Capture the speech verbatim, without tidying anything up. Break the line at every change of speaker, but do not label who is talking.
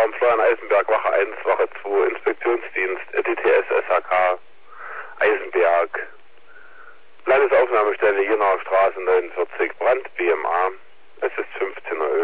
Alarm Florian Eisenberg, Wache eins, Wache zwei, Inspektionsdienst, D T S, S H K, Eisenberg, Landesaufnahmestelle Jenaer Straße neunundvierzig, Brand, B M A, es ist fünfzehn Uhr